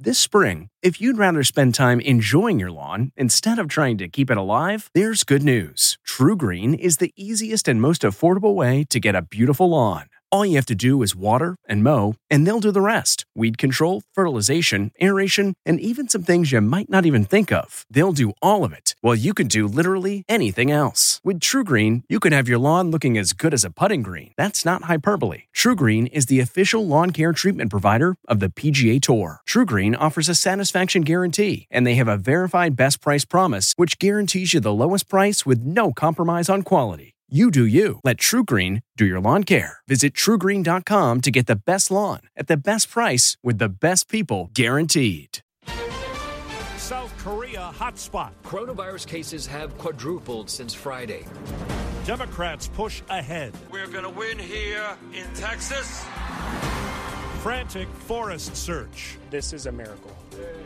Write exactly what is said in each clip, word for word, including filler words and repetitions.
This spring, if you'd rather spend time enjoying your lawn instead of trying to keep it alive, there's good news. TruGreen is the easiest and most affordable way to get a beautiful lawn. All you have to do is water and mow, and they'll do the rest. Weed control, fertilization, aeration, and even some things you might not even think of. They'll do all of it, while you can do literally anything else. With TruGreen, you can have your lawn looking as good as a putting green. That's not hyperbole. TruGreen is the official lawn care treatment provider of the P G A Tour. TruGreen offers a satisfaction guarantee, and they have a verified best price promise, which guarantees you the lowest price with no compromise on quality. You do you. Let TruGreen do your lawn care. Visit True Green dot com to get the best lawn at the best price with the best people guaranteed. South Korea hotspot. Coronavirus cases have quadrupled since Friday. Democrats push ahead. We're going to win here in Texas. Frantic forest search. This is a miracle.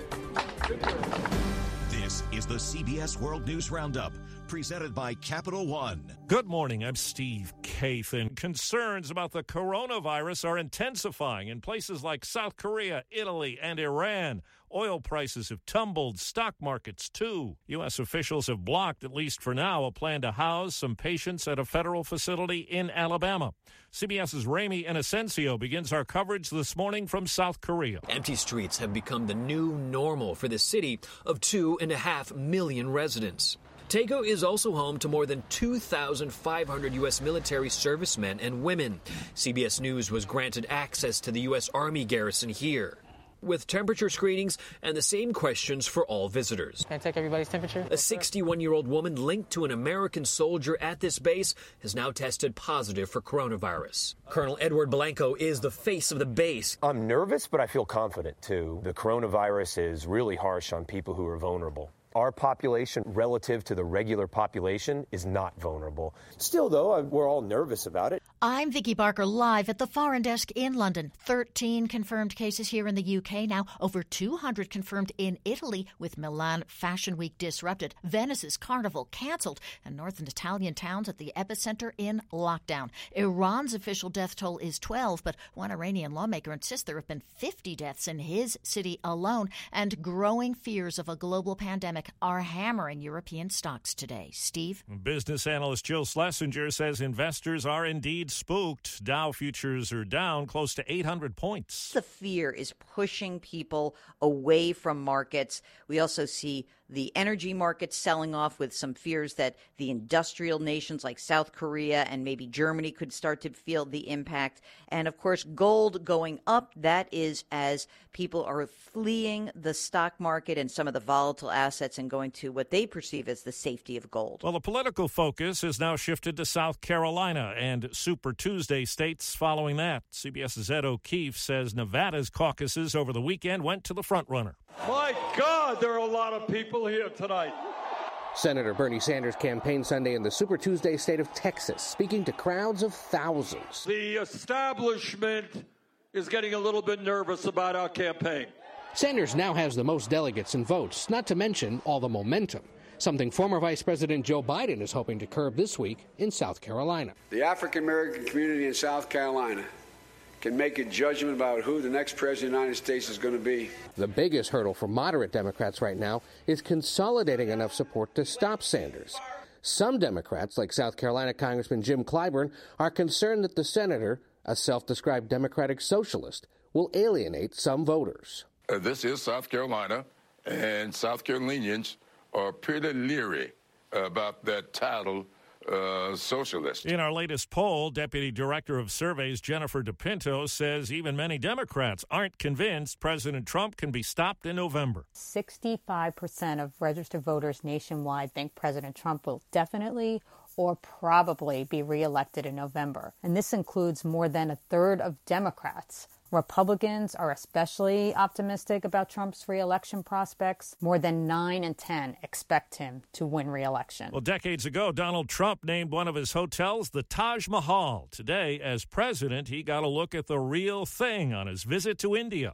This is the C B S World News Roundup, presented by Capital One. Good morning, I'm Steve Kathan. Concerns about the coronavirus are intensifying in places like South Korea, Italy, and Iran. Oil prices have tumbled, stock markets too. U S officials have blocked, at least for now, a plan to house some patients at a federal facility in Alabama. CBS's Ramy Inocencio begins our coverage this morning from South Korea. Empty streets have become the new normal for the city of two and a half million residents. Daegu is also home to more than two thousand five hundred U S military servicemen and women. C B S News was granted access to the U S Army garrison here, with temperature screenings and the same questions for all visitors. Can I take everybody's temperature? A sixty-one-year-old woman linked to an American soldier at this base has now tested positive for coronavirus. Colonel Edward Blanco is the face of the base. I'm nervous, but I feel confident, too. The coronavirus is really harsh on people who are vulnerable. Our population, relative to the regular population, is not vulnerable. Still, though, we're all nervous about it. I'm Vicky Barker, live at the Foreign Desk in London. thirteen confirmed cases here in the U K now. Over two hundred confirmed in Italy, with Milan Fashion Week disrupted, Venice's Carnival cancelled, and northern Italian towns at the epicenter in lockdown. Iran's official death toll is twelve, but one Iranian lawmaker insists there have been fifty deaths in his city alone, and growing fears of a global pandemic are hammering European stocks today. Steve? Business analyst Jill Schlesinger says investors are indeed spooked. Dow futures are down close to eight hundred points. The fear is pushing people away from markets. We also see the energy markets selling off, with some fears that the industrial nations like South Korea and maybe Germany could start to feel the impact. And, of course, gold going up. That is as people are fleeing the stock market and some of the volatile assets and going to what they perceive as the safety of gold. Well, the political focus has now shifted to South Carolina and Super Tuesday states following that. CBS's Ed O'Keefe says Nevada's caucuses over the weekend went to the frontrunner. My God, there are a lot of people here tonight. Senator Bernie Sanders campaigned Sunday in the Super Tuesday state of Texas, speaking to crowds of thousands. The establishment is getting a little bit nervous about our campaign. Sanders now has the most delegates and votes, not to mention all the momentum, something former Vice President Joe Biden is hoping to curb this week in South Carolina. The African-American community in South Carolina can make a judgment about who the next president of the United States is going to be. The biggest hurdle for moderate Democrats right now is consolidating enough support to stop Sanders. Some Democrats, like South Carolina Congressman Jim Clyburn, are concerned that the senator, a self-described Democratic socialist, will alienate some voters. Uh, this is South Carolina, and South Carolinians are pretty leery about that title, Uh, socialist. In our latest poll, Deputy Director of Surveys Jennifer DePinto says even many Democrats aren't convinced President Trump can be stopped in November. sixty-five percent of registered voters nationwide think President Trump will definitely or probably be reelected in November. And this includes more than a third of Democrats. Republicans are especially optimistic about Trump's re-election prospects. More than nine in ten expect him to win re-election. Well, decades ago, Donald Trump named one of his hotels the Taj Mahal. Today, as president, he got a look at the real thing on his visit to India.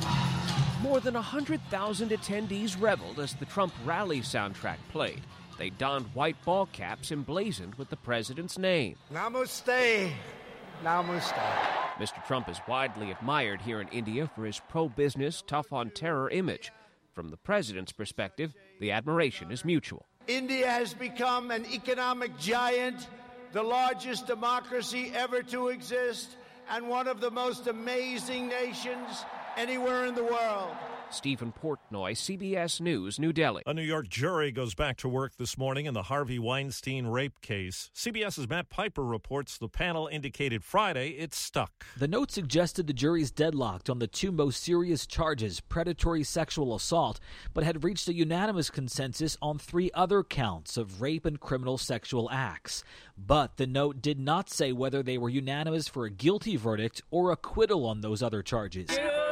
More than one hundred thousand attendees reveled as the Trump rally soundtrack played. They donned white ball caps emblazoned with the president's name. Namaste. Namaste. Mister Trump is widely admired here in India for his pro-business, tough-on-terror image. From the president's perspective, the admiration is mutual. India has become an economic giant, the largest democracy ever to exist, and one of the most amazing nations anywhere in the world. Stephen Portnoy, C B S News, New Delhi. A New York jury goes back to work this morning in the Harvey Weinstein rape case. CBS's Matt Piper reports the panel indicated Friday it's stuck. The note suggested the jury's deadlocked on the two most serious charges, predatory sexual assault, but had reached a unanimous consensus on three other counts of rape and criminal sexual acts. But the note did not say whether they were unanimous for a guilty verdict or acquittal on those other charges.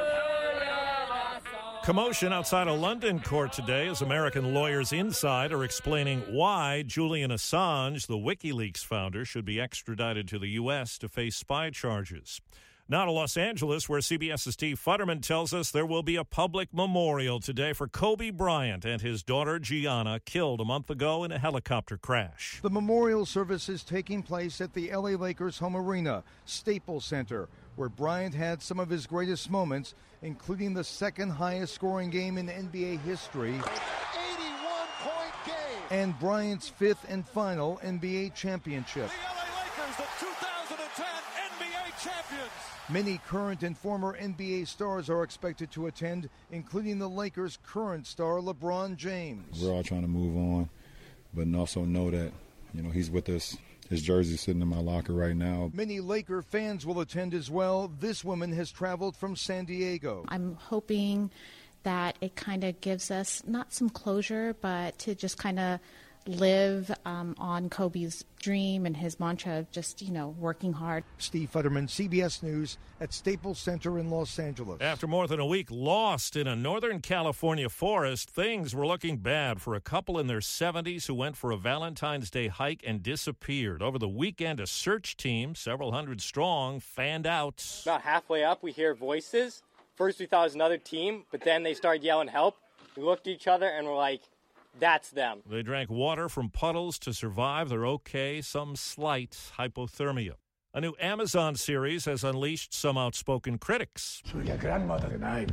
Commotion outside a London court today as American lawyers inside are explaining why Julian Assange, the WikiLeaks founder, should be extradited to the U S to face spy charges. Now to Los Angeles, where CBS's Steve Futterman tells us there will be a public memorial today for Kobe Bryant and his daughter Gianna, killed a month ago in a helicopter crash. The memorial service is taking place at the L A Lakers home arena, Staples Center, where Bryant had some of his greatest moments, including the second highest scoring game in N B A history eighty-one point game, and Bryant's fifth and final N B A championship. The L A Lakers, the two thousand ten N B A champions. Many current and former N B A stars are expected to attend, including the Lakers' current star LeBron James. We're all trying to move on, but also know that, you know, he's with us. His jersey's sitting in my locker right now. Many Laker fans will attend as well. This woman has traveled from San Diego. I'm hoping that it kind of gives us not some closure, but to just kind of live um, on Kobe's dream and his mantra of just, you know, working hard. Steve Futterman, C B S News at Staples Center in Los Angeles. After more than a week lost in a Northern California forest, things were looking bad for a couple in their seventies who went for a Valentine's Day hike and disappeared. Over the weekend, a search team, several hundred strong, fanned out. About halfway up, we hear voices. First, we thought it was another team, but then they started yelling help. We looked at each other and we're like, that's them. They drank water from puddles to survive their okay, some slight hypothermia. A new Amazon series has unleashed some outspoken critics. So your grandmother and I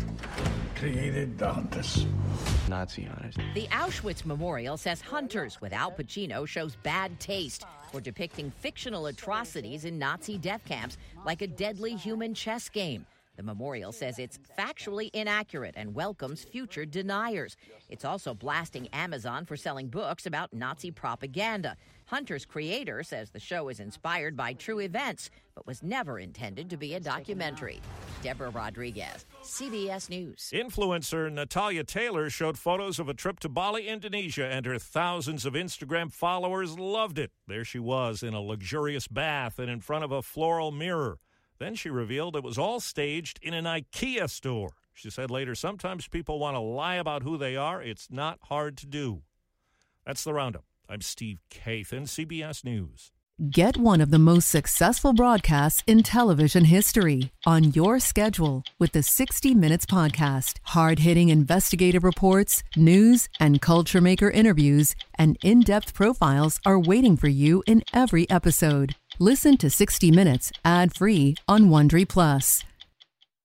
created the Hunters. Nazi hunters. The Auschwitz Memorial says Hunters with Al Pacino shows bad taste for depicting fictional atrocities in Nazi death camps like a deadly human chess game. The memorial says it's factually inaccurate and welcomes future deniers. It's also blasting Amazon for selling books about Nazi propaganda. Hunter's creator says the show is inspired by true events, but was never intended to be a documentary. Deborah Rodriguez, C B S News. Influencer Natalia Taylor showed photos of a trip to Bali, Indonesia, and her thousands of Instagram followers loved it. There she was in a luxurious bath and in front of a floral mirror. Then she revealed it was all staged in an IKEA store. She said later, sometimes people want to lie about who they are. It's not hard to do. That's the Roundup. I'm Steve Kathan, C B S News. Get one of the most successful broadcasts in television history on your schedule with the sixty minutes Podcast. Hard-hitting investigative reports, news, and culture maker interviews, and in-depth profiles are waiting for you in every episode. Listen to sixty minutes ad-free on Wondery Plus